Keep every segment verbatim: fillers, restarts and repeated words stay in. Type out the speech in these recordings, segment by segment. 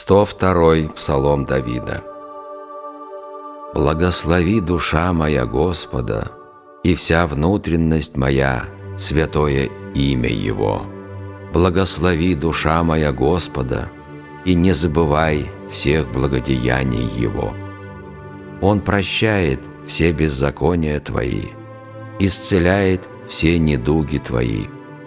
сто второй Псалом Давида. «Благослови, душа моя, Господа, и вся внутренность моя, святое имя Его. Благослови, душа моя, Господа, и не забывай всех благодеяний Его. Он прощает все беззакония Твои, исцеляет все недуги Твои,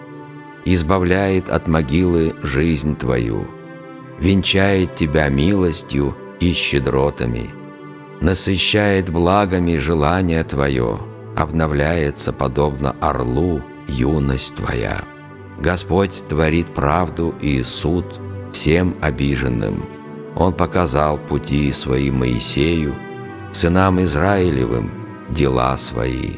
избавляет от могилы жизнь Твою, венчает Тебя милостью и щедротами, насыщает благами желание Твое, обновляется подобно орлу юность Твоя. Господь творит правду и суд всем обиженным. Он показал пути Свои Моисею, сынам Израилевым дела Свои.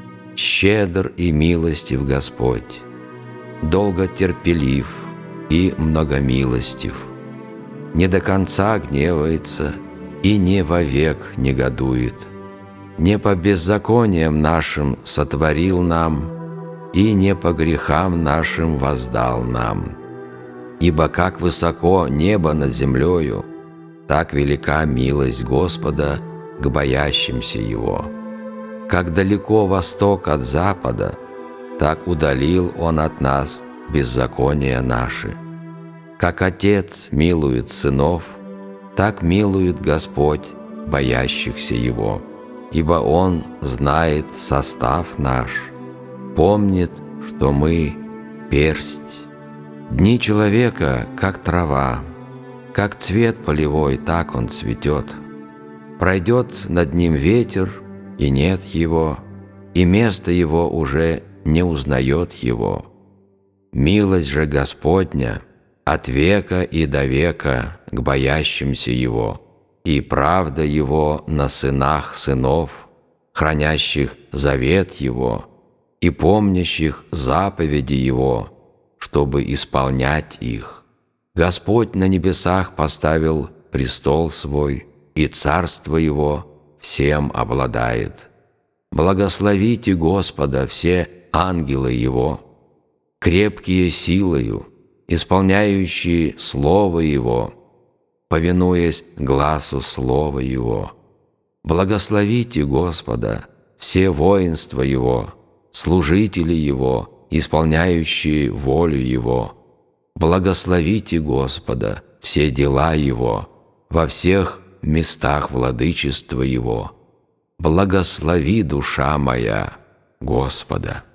Щедр и милостив Господь, долго терпелив и многомилостив, не до конца гневается и не вовек негодует, не по беззакониям нашим сотворил нам, и не по грехам нашим воздал нам. Ибо как высоко небо над землею, так велика милость Господа к боящимся Его. Как далеко восток от запада, так удалил Он от нас беззакония наши. Как Отец милует сынов, так милует Господь боящихся Его, ибо Он знает состав наш, помнит, что мы персть. Дни человека, как трава, как цвет полевой, так он цветет. Пройдет над ним ветер, и нет его, и место его уже не узнает его. Милость же Господня от века и до века к боящимся Его, и правда Его на сынах сынов, хранящих завет Его и помнящих заповеди Его, чтобы исполнять их. Господь на небесах поставил престол Свой, и царство Его всем обладает. Благословите Господа все ангелы Его, крепкие силою, исполняющие Слово Его, повинуясь гласу Слова Его. Благословите Господа все воинства Его, служители Его, исполняющие волю Его. Благословите Господа все дела Его, во всех местах владычества Его. Благослови, душа моя, Господа».